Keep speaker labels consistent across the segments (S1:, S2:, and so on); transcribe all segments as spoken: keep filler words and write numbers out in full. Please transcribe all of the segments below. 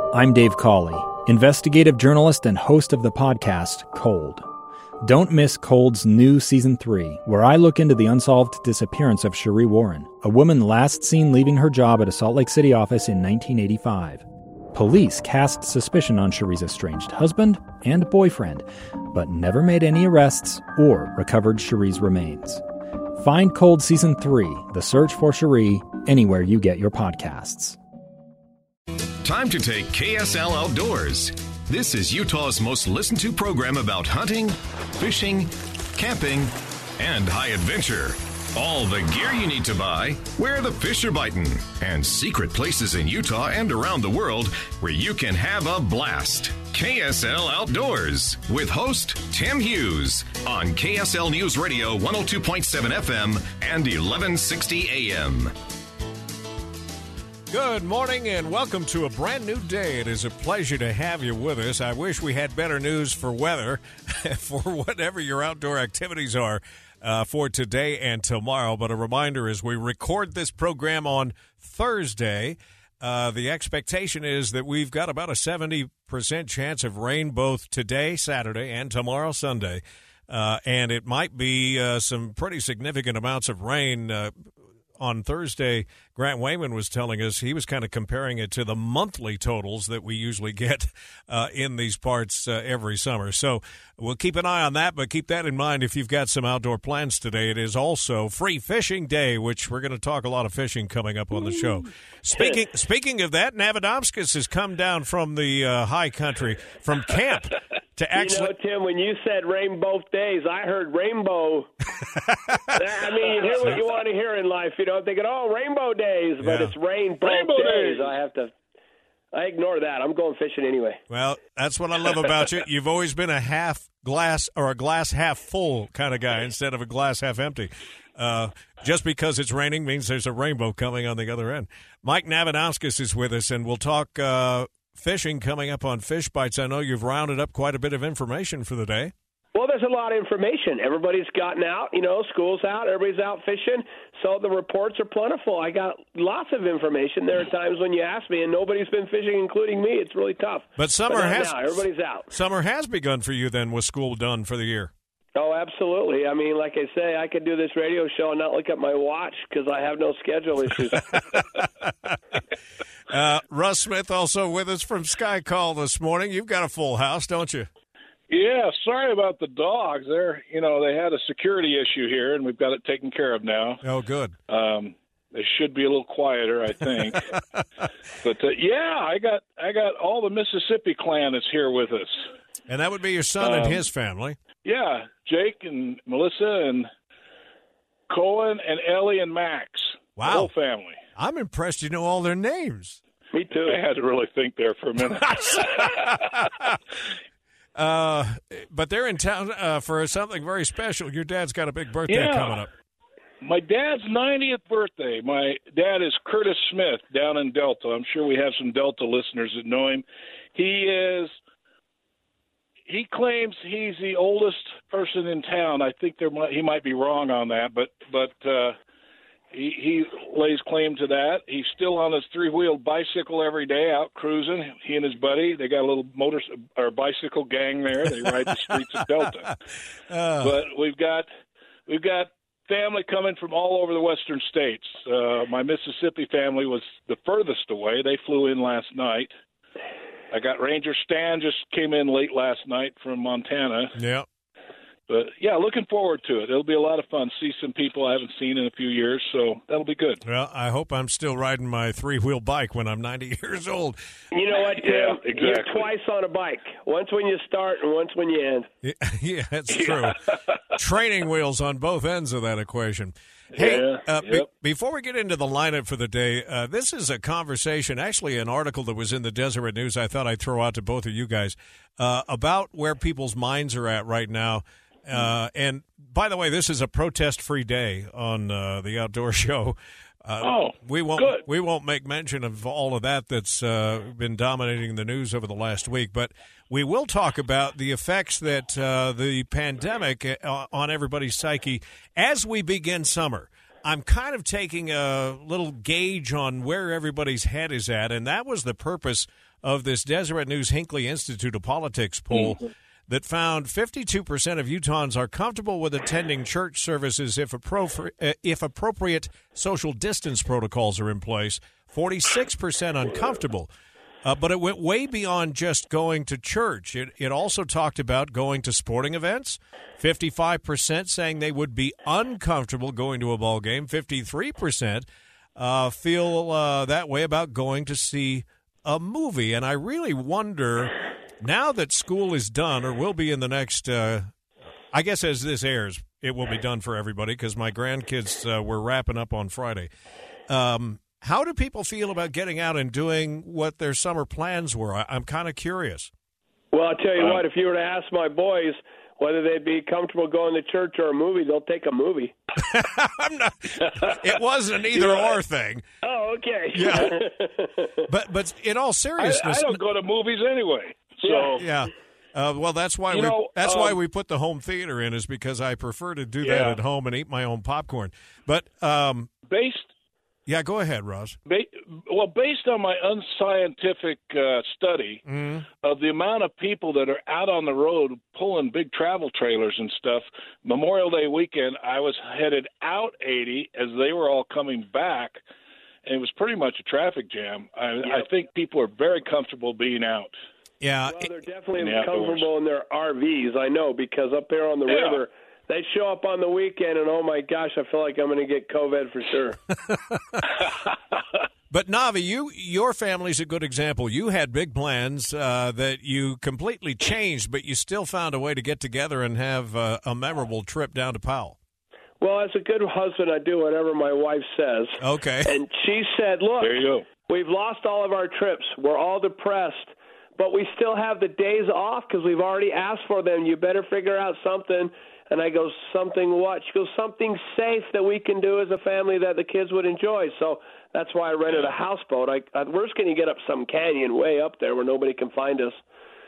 S1: I'm Dave Cawley, investigative journalist and host of the podcast Cold. Don't miss Cold's new Season three, where I look into the unsolved disappearance of Sheree Warren, a woman last seen leaving her job at a Salt Lake City office in nineteen eighty-five. Police cast suspicion on Sheree's estranged husband and boyfriend, but never made any arrests or recovered Sheree's remains. Find Cold Season three, The Search for Sheree, anywhere you get your podcasts.
S2: Time to take K S L Outdoors. This is Utah's most listened to program about hunting, fishing, camping, and high adventure. All the gear you need to buy, where the fish are biting, and secret places in Utah and around the world where you can have a blast. K S L Outdoors with host Tim Hughes on K S L News Radio one oh two point seven F M and eleven sixty A M.
S3: Good morning and welcome to a brand new day. It is a pleasure to have you with us. I wish we had better news for weather, for whatever your outdoor activities are uh, for today and tomorrow. But a reminder is we record this program on Thursday. Uh, the expectation is that we've got about a seventy percent chance of rain both today, Saturday, and tomorrow, Sunday. Uh, and it might be uh, some pretty significant amounts of rain uh, on Thursday. Grant Wayman was telling us he was kind of comparing it to the monthly totals that we usually get uh, in these parts uh, every summer. So we'll keep an eye on that, but keep that in mind if you've got some outdoor plans today. It is also Free Fishing Day, which we're going to talk a lot of fishing coming up on the show. Speaking speaking of that, Navadomskis has come down from the uh, high country, from camp. To actually,
S4: you know, Tim, when you said rain both days, I heard rainbow. I mean, you hear what you want to hear in life. You know, thinking, oh, rainbow days, but yeah. It's rain both rainbow days. days. I have to, I ignore that. I'm going fishing anyway.
S3: Well, that's what I love about you. You've always been a half glass or a glass half full kind of guy instead of a glass half empty. Uh, just because it's raining means there's a rainbow coming on the other end. Mike Navadomskis is with us, and we'll talk uh, fishing coming up on Fish Bites. I know you've rounded up quite a bit of information for the day.
S4: Well, there's a lot of information. Everybody's gotten out, you know, school's out, everybody's out fishing, so the reports are plentiful. I got lots of information. There are times when you ask me, and nobody's been fishing, including me. It's really tough.
S3: But summer but has
S4: now. Everybody's out.
S3: Summer has begun for you then with school done for the year.
S4: Oh, absolutely. I mean, like I say, I could do this radio show and not look at my watch because I have no schedule issues.
S3: uh, Russ Smith also with us from Sky Call this morning. You've got a full house, don't you?
S5: Yeah, sorry about the dogs. They're, you know, they had a security issue here, and we've got it taken care of now.
S3: Oh, good.
S5: Um, they should be a little quieter, I think. But uh, yeah, I got I got all the Mississippi clan is here with us,
S3: and that would be your son um, and his family.
S5: Yeah, Jake and Melissa and Cohen and Ellie and Max.
S3: Wow,
S5: the whole family.
S3: I'm impressed. You know all their names.
S4: Me too.
S5: I had to really think there for a minute.
S3: Uh, but they're in town uh, for something very special. Your dad's got a big birthday
S5: yeah.
S3: coming up.
S5: My dad's ninetieth birthday. My dad is Curtis Smith down in Delta. I'm sure we have some Delta listeners that know him. He is. He claims he's the oldest person in town. I think there might, he might be wrong on that, but but uh, he, he lays claim to that. He's still on his three-wheeled bicycle every day, out cruising. He and his buddy, they got a little motor or bicycle gang there. They ride the streets of Delta. Uh. But we've got we've got family coming from all over the western states. Uh, my Mississippi family was the furthest away. They flew in last night. I got Ranger Stan just came in late last night from Montana.
S3: Yeah.
S5: But, yeah, looking forward to it. It'll be a lot of fun. See some people I haven't seen in a few years, so that'll be good.
S3: Well, I hope I'm still riding my three-wheel bike when I'm ninety years old.
S4: You know what, Tim?
S5: Yeah, exactly.
S4: You're twice on a bike. Once when you start and once when you end.
S3: Yeah, yeah that's true. Training wheels on both ends of that equation. Hey,
S5: yeah,
S3: uh,
S5: yep.
S3: be- before we get into the lineup for the day, uh, this is a conversation, actually an article that was in the Deseret News I thought I'd throw out to both of you guys, uh, about where people's minds are at right now. Uh, and, by the way, this is a protest-free day on uh, the Outdoor Show. Uh,
S5: oh,
S3: we won't
S5: good.
S3: we won't make mention of all of that that's uh, been dominating the news over the last week, but we will talk about the effects that uh, the pandemic uh, on everybody's psyche as we begin summer. I'm kind of taking a little gauge on where everybody's head is at, and that was the purpose of this Deseret News Hinckley Institute of Politics poll mm-hmm. that found fifty-two percent of Utahns are comfortable with attending church services if, appro- if appropriate social distance protocols are in place, forty-six percent uncomfortable. Uh, but it went way beyond just going to church. It, it also talked about going to sporting events, fifty-five percent saying they would be uncomfortable going to a ball game, fifty-three percent uh, feel uh, that way about going to see a movie. And I really wonder, now that school is done or will be in the next, uh, I guess as this airs, it will be done for everybody because my grandkids uh, were wrapping up on Friday. Um How do people feel about getting out and doing what their summer plans were? I, I'm kind of curious.
S4: Well, I'll tell you uh, what, if you were to ask my boys whether they'd be comfortable going to church or a movie, they'll take a movie.
S3: I'm not, it wasn't an either yeah. or thing.
S4: Oh, okay.
S3: Yeah. but but in all seriousness,
S5: I, I don't go to movies anyway. So
S3: yeah. Uh, well, that's why
S5: you
S3: we
S5: know,
S3: that's
S5: um,
S3: why we put the home theater in, is because I prefer to do that
S5: yeah.
S3: at home and eat my own popcorn. But um,
S5: based.
S3: Yeah, go ahead, Ross.
S5: Ba- well, based on my unscientific uh, study
S3: mm.
S5: of the amount of people that are out on the road pulling big travel trailers and stuff, Memorial Day weekend, I was headed out eighty as they were all coming back, and it was pretty much a traffic jam. I, yep. I think people are very comfortable being out.
S3: Yeah.
S4: Well, they're definitely
S5: in the
S4: comfortable in their R Vs, I know, because up there on the
S5: yeah.
S4: river, they show up on the weekend, and oh my gosh, I feel like I'm going to get COVID for sure.
S3: But Navi, you your family's a good example. You had big plans uh, that you completely changed, but you still found a way to get together and have uh, a memorable trip down to Powell.
S4: Well, as a good husband, I do whatever my wife says.
S3: Okay.
S4: And she said, "Look,
S5: there you go.
S4: We've lost all of our trips. We're all depressed, but we still have the days off because we've already asked for them. You better figure out something." And I go, something what? She goes, something safe that we can do as a family that the kids would enjoy. So that's why I rented a houseboat. I, I, we're just going to get up some canyon way up there where nobody can find us.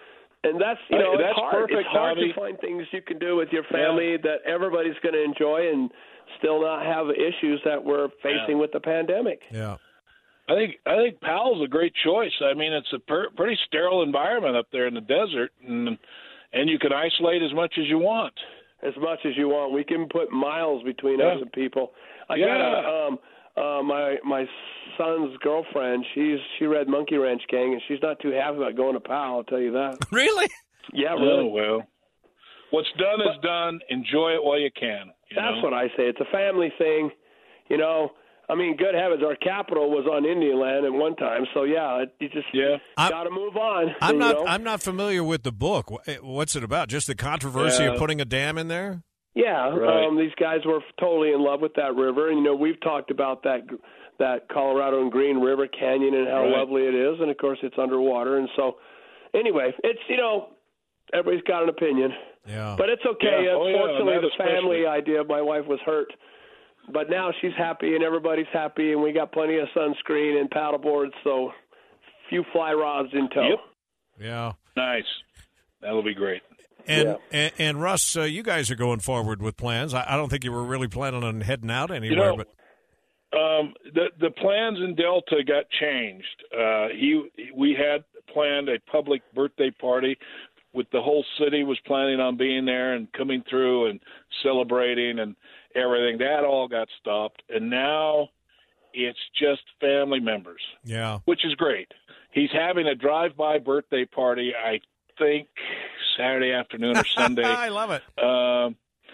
S4: And that's, you know,
S5: that's
S4: it's hard.
S5: perfect,
S4: it's hard
S5: Bobby.
S4: to find things you can do with your family yeah. that everybody's going to enjoy and still not have issues that we're facing yeah. with the pandemic.
S3: Yeah.
S5: I think I think Powell's a great choice. I mean, it's a per, pretty sterile environment up there in the desert, and and you can isolate as much as you want.
S4: As much as you want. We can put miles between
S5: yeah.
S4: us and people. I
S5: yeah.
S4: got a, um, uh, my my son's girlfriend. She's she read Monkey Ranch Gang, and she's not too happy about going to Powell. I'll tell you that.
S3: Really?
S4: Yeah, really.
S5: Oh well, what's done but, is done. Enjoy it while you can. You
S4: that's
S5: know?
S4: what I say. It's a family thing. You know. I mean, good heavens, our capital was on Indian land at one time. So yeah, you just
S5: yeah.
S4: got to move on.
S3: I'm not.
S4: Know?
S3: I'm not familiar with the book. What's it about? Just the controversy
S5: yeah.
S3: of putting a dam in there?
S4: Yeah,
S5: right.
S4: um, these guys were totally in love with that river, and you know we've talked about that that Colorado and Green River Canyon and how
S5: right.
S4: lovely it is, and of course it's underwater, and so anyway, it's you know everybody's got an opinion.
S3: Yeah,
S4: but it's okay.
S5: Yeah. Oh,
S4: Unfortunately,
S5: yeah,
S4: the family idea. My wife was hurt. But now she's happy and everybody's happy, and we got plenty of sunscreen and paddle boards, so few fly rods in tow.
S5: Yep.
S3: Yeah.
S5: Nice. That'll be great.
S3: And
S4: yeah.
S3: and, and Russ, uh, you guys are going forward with plans. I, I don't think you were really planning on heading out anywhere.
S5: You know,
S3: but
S5: um, the the plans in Delta got changed. Uh, he we had planned a public birthday party. With the whole city was planning on being there and coming through and celebrating and everything. That all got stopped, and now it's just family members.
S3: Yeah,
S5: which is great. He's having a drive-by birthday party, I think, Saturday afternoon or Sunday.
S3: I love it.
S5: Um,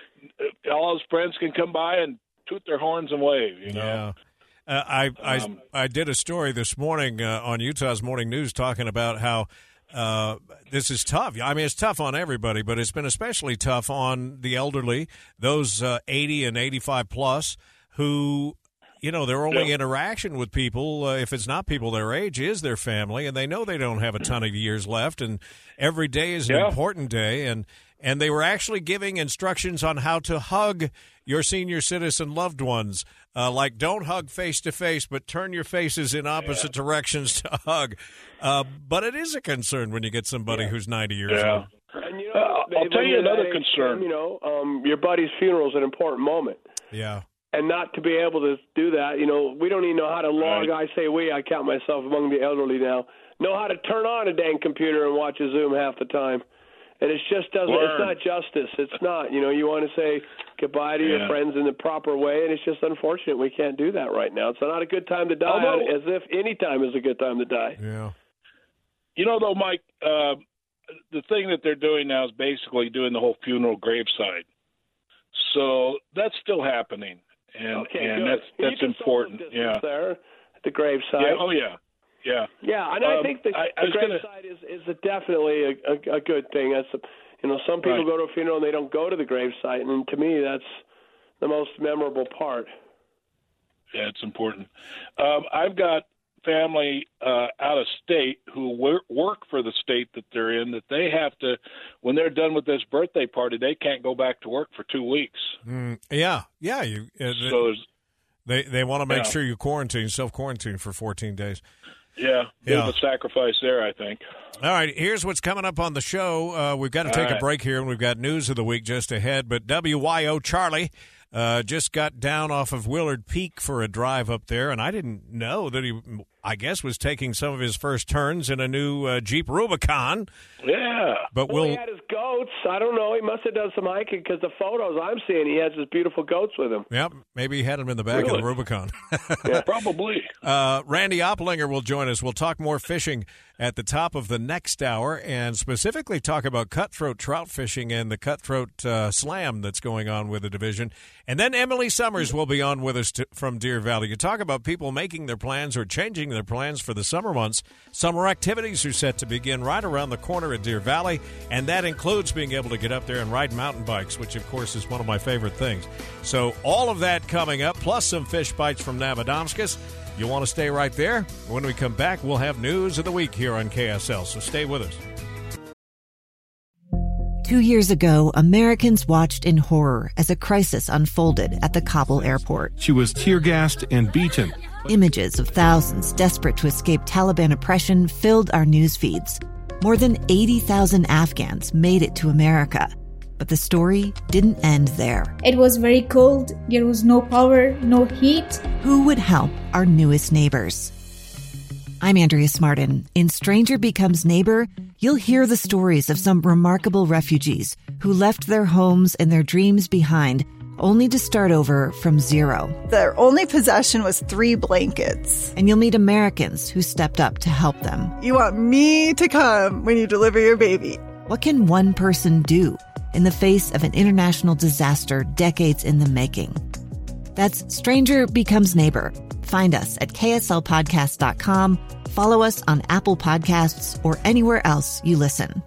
S5: all his friends can come by and toot their horns and wave. You know.
S3: Yeah. Uh, I I
S5: um,
S3: I did a story this morning uh, on Utah's Morning News talking about how. Uh, this is tough. I mean, it's tough on everybody, but it's been especially tough on the elderly, those uh, eighty and eighty-five plus, who, you know, their only
S5: yeah.
S3: interaction with people, uh, if it's not people their age, is their family, and they know they don't have a ton of years left, and every day is an
S5: yeah.
S3: important day, and and they were actually giving instructions on how to hug your senior citizen loved ones. Uh, like, don't hug face-to-face, but turn your faces in opposite yeah. directions to hug. Uh, but it is a concern when you get somebody yeah. who's ninety years
S5: yeah.
S3: old.
S4: And, you know,
S5: uh, I'll tell you another
S4: age,
S5: concern.
S4: You know, um, your buddy's funeral is an important moment.
S3: Yeah.
S4: and not to be able to do that. You know, we don't even know how to log. Right. I say we. I count myself among the elderly now. Know how to turn on a dang computer and watch a Zoom half the time. And it just doesn't, Learn. It's not justice. It's not. You know, you want to say goodbye to yeah. your friends in the proper way, and it's just unfortunate we can't do that right now. It's not a good time to die, Although, as if any time is a good time to die.
S3: Yeah.
S5: You know, though, Mike, uh, the thing that they're doing now is basically doing the whole funeral graveside. So that's still happening, and,
S4: okay,
S5: and
S4: good.
S5: that's that's important. Yeah.
S4: There at the graveside.
S5: Yeah. Oh, yeah. Yeah,
S4: yeah, and I
S5: um,
S4: think the,
S5: I, I
S4: the graveside gonna... is, is a definitely a, a, a good thing. That's a, you know, some people right. go to a funeral and they don't go to the gravesite, and to me, that's the most memorable part.
S5: Yeah, it's important. Um, I've got family uh, out of state who work, work for the state that they're in. That they have to, when they're done with this birthday party, they can't go back to work for two weeks.
S3: Mm, yeah, yeah. You. Uh,
S5: so there's,
S3: they they want to make
S5: yeah.
S3: sure you quarantine, self quarantine for fourteen days.
S5: Yeah, there's yeah. a sacrifice there, I think.
S3: All right, here's what's coming up on the show. Uh, we've got to take right. a break here, and we've got news of the week just ahead. But W Y O Charlie uh, just got down off of Willard Peak for a drive up there, and I didn't know that he, I guess, was taking some of his first turns in a new uh, Jeep Rubicon.
S5: Yeah.
S3: But
S4: well,
S3: we'll...
S4: he had his goats. I don't know. He must have done some hiking because the photos I'm seeing, he has his beautiful goats with him.
S3: Yep. Maybe he had them in the back
S5: really?
S3: of the Rubicon.
S5: Yeah, probably.
S3: Uh, Randy Opplinger will join us. We'll talk more fishing at the top of the next hour and specifically talk about cutthroat trout fishing and the cutthroat uh, slam that's going on with the division. And then Emily Summers will be on with us to, from Deer Valley. You talk about people making their plans or changing their plans for the summer months. Summer activities are set to begin right around the corner at Deer Valley, and that includes being able to get up there and ride mountain bikes, which, of course, is one of my favorite things. So all of that coming up, plus some fish bites from Navadomskis. You'll want to stay right there. When we come back, we'll have news of the week here on K S L, so stay with us.
S6: Two years ago, Americans watched in horror as a crisis unfolded at the Kabul airport.
S7: She was tear-gassed and beaten.
S6: Images of thousands desperate to escape Taliban oppression filled our news feeds. More than eighty thousand Afghans made it to America. But the story didn't end there.
S8: It was very cold. There was no power, no heat.
S6: Who would help our newest neighbors? I'm Andrea Smartin. In Stranger Becomes Neighbor, you'll hear the stories of some remarkable refugees who left their homes and their dreams behind, only to start over from zero.
S9: Their only possession was three blankets.
S6: And you'll meet Americans who stepped up to help them.
S9: You want me to come when you deliver your baby.
S6: What can one person do in the face of an international disaster decades in the making? That's Stranger Becomes Neighbor. Find us at K S L podcast dot com. Follow us on Apple Podcasts or anywhere else you listen.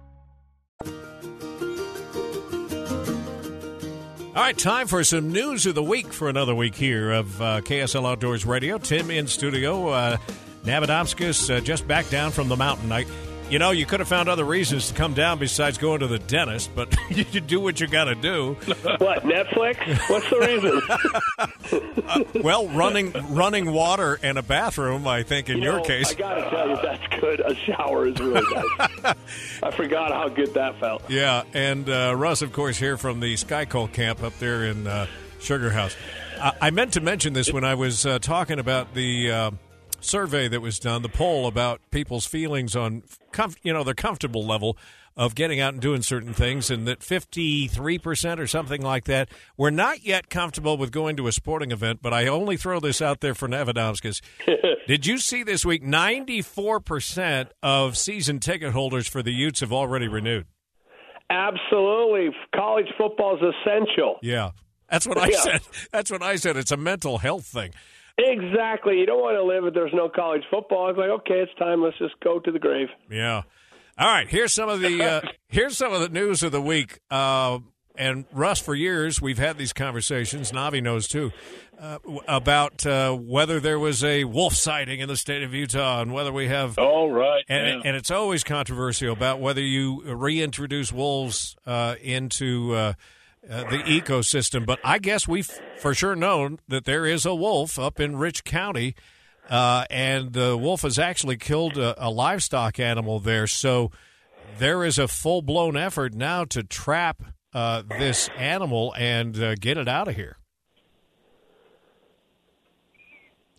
S3: All right, time for some news of the week for another week here of uh, K S L Outdoors Radio. Tim in studio. Uh, Navadomskis uh, just back down from the mountain. I, you know, you could have found other reasons to come down besides going to the dentist, but you do what you got to do.
S4: What, Netflix? What's the reason?
S3: uh, well, running running water and a bathroom, I think, in
S4: you
S3: your
S4: know,
S3: case.
S4: I got to tell you, that's good. A shower is really nice. I forgot how good that felt.
S3: Yeah, and uh, Russ, of course, here from the Skycall camp up there in uh, Sugar House. I-, I meant to mention this when I was uh, talking about the uh, survey that was done, the poll about people's feelings on, comf- you know, their comfortable level of getting out and doing certain things, and that fifty-three percent or something like that were not yet comfortable with going to a sporting event, but I only throw this out there for Navadomskis. Did you see this week, ninety-four percent of season ticket holders for the Utes have already renewed?
S4: Absolutely. College football is essential.
S3: Yeah. That's what I
S4: yeah.
S3: said. That's what I said. It's a mental health thing.
S4: Exactly. You don't want to live if there's no college football. It's like, okay, it's time. Let's just go to the grave.
S3: Yeah. All right. Here's some of the uh, here's some of the news of the week. Uh, and Russ, for years we've had these conversations. Navi knows too uh, about uh, whether there was a wolf sighting in the state of Utah, and whether we have.
S5: All right.
S3: And,
S5: yeah.
S3: and it's always controversial about whether you reintroduce wolves uh, into. Uh, Uh, the ecosystem, but I guess we've for sure known that there is a wolf up in Rich County, uh, and the wolf has actually killed a, a livestock animal there. So there is a full-blown effort now to trap uh, this animal and uh, get it out of here.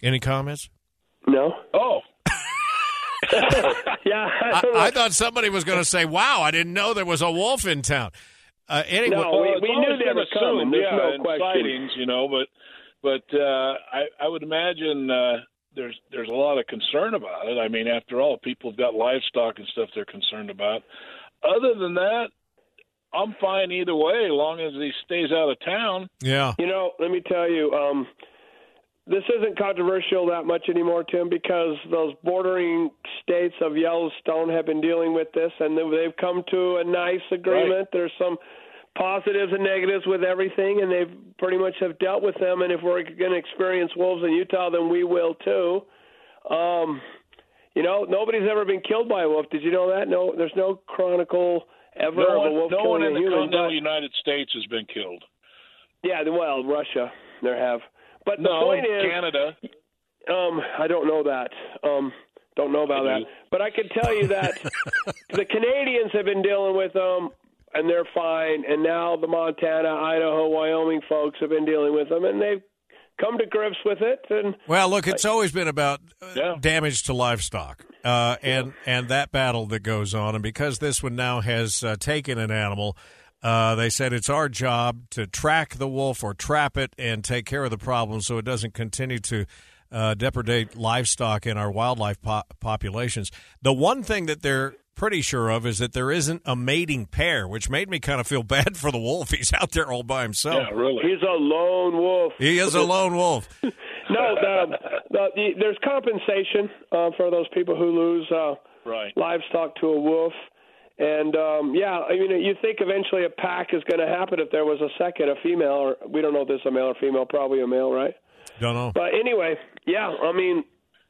S3: Any comments?
S4: No.
S5: Oh.
S4: yeah.
S3: I, I thought somebody was going to say, wow, I didn't know there was a wolf in town. Uh, anyway,
S4: no, we, we knew they were coming. There's
S5: yeah,
S4: no
S5: and
S4: question.
S5: sightings, you know, but but uh, I, I would imagine uh, there's there's a lot of concern about it. I mean, after all, people have got livestock and stuff they're concerned about. Other than that, I'm fine either way, as long as he stays out of town.
S3: Yeah.
S4: You know, let me tell you, um, this isn't controversial that much anymore, Tim, because those bordering states of Yellowstone have been dealing with this, and they've come to a nice agreement. Right. There's some positives and negatives with everything, and they've pretty much have dealt with them. And if we're going to experience wolves in Utah, then we will too. Um, you know, nobody's ever been killed by a wolf. Did you know that? No, there's no chronicle ever
S5: no
S4: of a wolf
S5: no
S4: killing
S5: one in
S4: a
S5: the
S4: human.
S5: continental
S4: But,
S5: United States has been killed.
S4: yeah, well, Russia, there have. But the
S5: no,
S4: point is,
S5: Canada.
S4: Um, I don't know that. Um, don't know about that. But I can tell you that the Canadians have been dealing with them, and they're fine. And now the Montana, Idaho, Wyoming folks have been dealing with them, and they've come to grips with it. And
S3: well, look, it's always been about uh,
S5: yeah.
S3: damage to livestock, uh, and and that battle that goes on. And because this one now has uh, taken an animal. Uh, they said it's our job to track the wolf or trap it and take care of the problem so it doesn't continue to uh, depredate livestock in our wildlife po- populations. The one thing that they're pretty sure of is that there isn't a mating pair, which made me kind of feel bad for the wolf. He's out there all by himself.
S5: Yeah, really.
S4: He's a lone wolf.
S3: He is a lone wolf.
S4: no, the, the, the, there's compensation uh, for those people who lose uh,
S5: right.
S4: livestock to a wolf. And, um, yeah, I mean, you think eventually a pack is going to happen if there was a second, a female, or we don't know if this is a male or female, probably a male, right?
S3: Don't know.
S4: But anyway, yeah, I mean,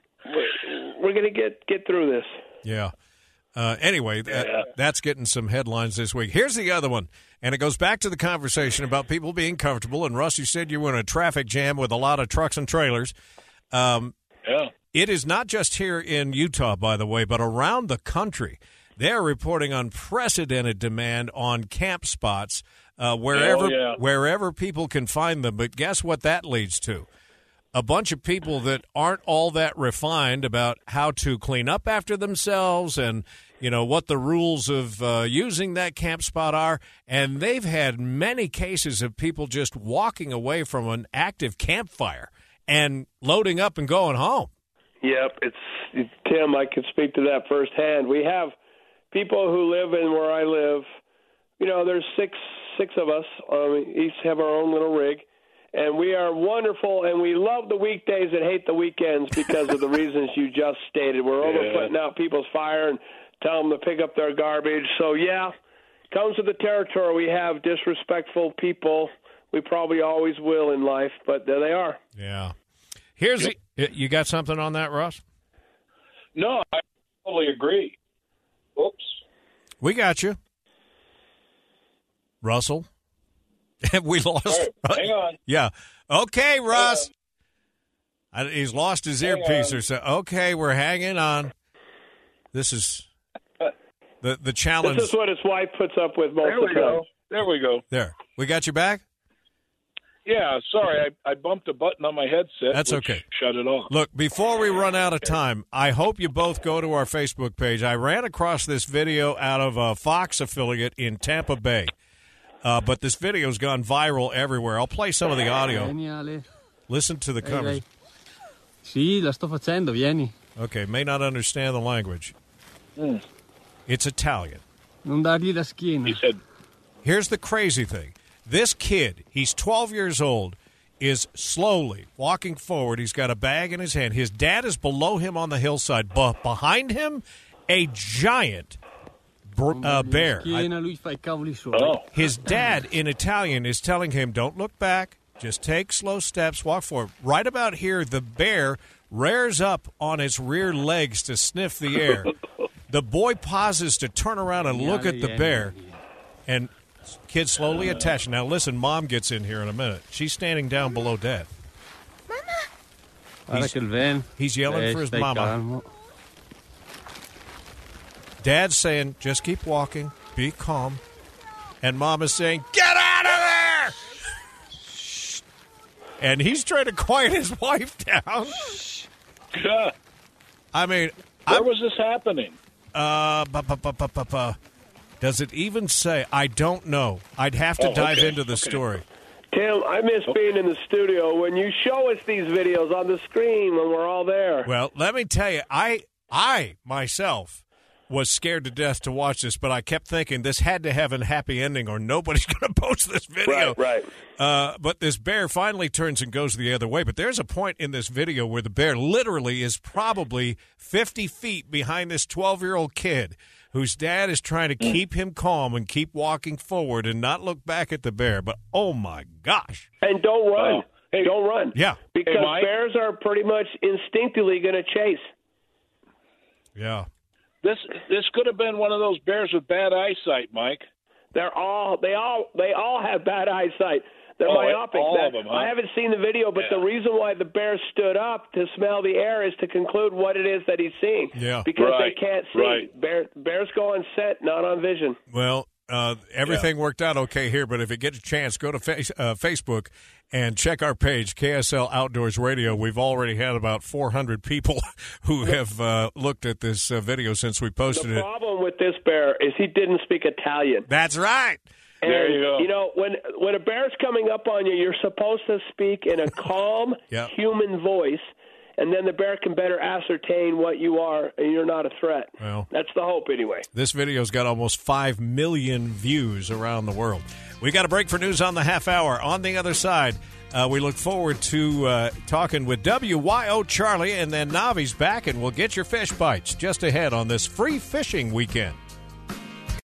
S4: we're, we're going to get get through this.
S3: Yeah. Uh, anyway, that,
S5: yeah.
S3: that's getting some headlines this week. Here's the other one, and it goes back to the conversation about people being comfortable. And, Russ, you said you were in a traffic jam with a lot of trucks and trailers. Um,
S5: yeah.
S3: It is not just here in Utah, by the way, but around the country. They're reporting unprecedented demand on camp spots uh, wherever
S5: oh, yeah.
S3: wherever people can find them. But guess what that leads to? A bunch of people that aren't all that refined about how to clean up after themselves and, you know, what the rules of uh, using that camp spot are. And they've had many cases of people just walking away from an active campfire and loading up and going home.
S4: Yep, it's Tim, I can speak to that firsthand. We have people who live in where I live. You know, there's six six of us. Um, each have our own little rig, and we are wonderful. And we love the weekdays and hate the weekends because of the reasons you just stated. We're over
S5: yeah.
S4: putting out people's fire and tell them to pick up their garbage. So yeah, comes with the territory. We have disrespectful people. We probably always will in life, but there they are.
S3: Yeah. Here's the, you got something on that, Russ?
S5: No, I totally agree. Oops.
S3: We got you. Russell. we lost.
S5: Right, hang on.
S3: Yeah. Okay, Russ. I, he's lost his
S5: hang
S3: earpiece
S5: on.
S3: or so. Okay, we're hanging on. This is the the challenge.
S4: This is what his wife puts up with most
S5: there
S4: of
S5: we
S4: the time.
S5: go. There we go.
S3: There. We got you back?
S5: Yeah, sorry, I, I bumped a button on my headset.
S3: That's
S5: which
S3: okay.
S5: Shut it off.
S3: Look, before we run out of time, I hope you both go to our Facebook page. I ran across this video out of a Fox affiliate in Tampa Bay, uh, but this video's gone viral everywhere. I'll play some of the audio.
S10: Vieni,
S3: Listen to the conversation.
S10: Sì, la sto facendo, vieni.
S3: Okay, may not understand the language.
S5: Mm.
S3: It's Italian.
S10: Non dargli la schiena.
S5: He said,
S3: Here's the crazy thing. This kid, he's twelve years old, is slowly walking forward. He's got a bag in his hand. His dad is below him on the hillside. But behind him, a giant br- uh, bear. I-
S10: lui fa I cavoli suoi.
S5: oh.
S3: his dad, in Italian, is telling him, don't look back. Just take slow steps. Walk forward. Right about here, the bear rears up on its rear legs to sniff the air. The boy pauses to turn around and look at the bear. And kid slowly attached. Now, listen, Mom gets in here in a minute. She's standing down below Dad. He's, he's yelling for his mama. Dad's saying, just keep walking. Be calm. And Mom is saying, get out of there! and he's trying to quiet his wife down.
S5: Yeah.
S3: I mean,
S5: where
S3: I'm,
S5: was this happening?
S3: Uh, bu- bu- bu- bu- bu- bu- does it even say? I don't know. I'd have to
S5: Oh,
S3: dive
S5: okay.
S3: into the
S5: Okay.
S3: story.
S4: Tim, I miss being in the studio when you show us these videos on the screen when we're all there.
S3: Well, let me tell you, I, I myself was scared to death to watch this, but I kept thinking this had to have a happy ending or nobody's going to post this video.
S4: Right, right.
S3: Uh, but this bear finally turns and goes the other way. But there's a point in this video where the bear literally is probably fifty feet behind this twelve-year-old kid whose dad is trying to keep him calm and keep walking forward and not look back at the bear. But, oh, my gosh.
S4: And don't run.
S5: Oh. Hey,
S4: don't run.
S3: Yeah.
S4: Because
S5: Hey, Mike?
S4: bears are pretty much instinctively going to chase.
S3: Yeah.
S5: This this could have been one of those bears with bad eyesight, Mike.
S4: They're all they all they all have bad eyesight. They're
S5: Oh,
S4: myopic.
S5: all
S4: That-
S5: of them, huh?
S4: I haven't seen the video, but
S5: Yeah.
S4: the reason why the bear stood up to smell the air is to conclude what it is that he's seeing.
S3: Yeah.
S4: Because
S5: Right,
S4: they can't see.
S5: right.
S4: Bear, bears go on scent, not on vision.
S3: Well, uh, everything worked out okay here, but if you get a chance, go to face, uh, Facebook and check our page, K S L Outdoors Radio. We've already had about four hundred people who have uh, looked at this uh, video since we posted
S4: The
S3: it.
S4: problem with this bear is he didn't speak Italian.
S3: That's right.
S4: And,
S5: There you go.
S4: You know, when when a bear's coming up on you, you're supposed to speak in a calm,
S3: Yeah.
S4: human voice, and then the bear can better ascertain what you are, and you're not a threat.
S3: Well.
S4: That's the hope, anyway.
S3: This video's got almost five million views around the world. We got a break for news on the half hour. On the other side, uh, we look forward to uh, talking with W Y O Charlie, and then Navi's back, and we'll get your fish bites just ahead on this free fishing weekend.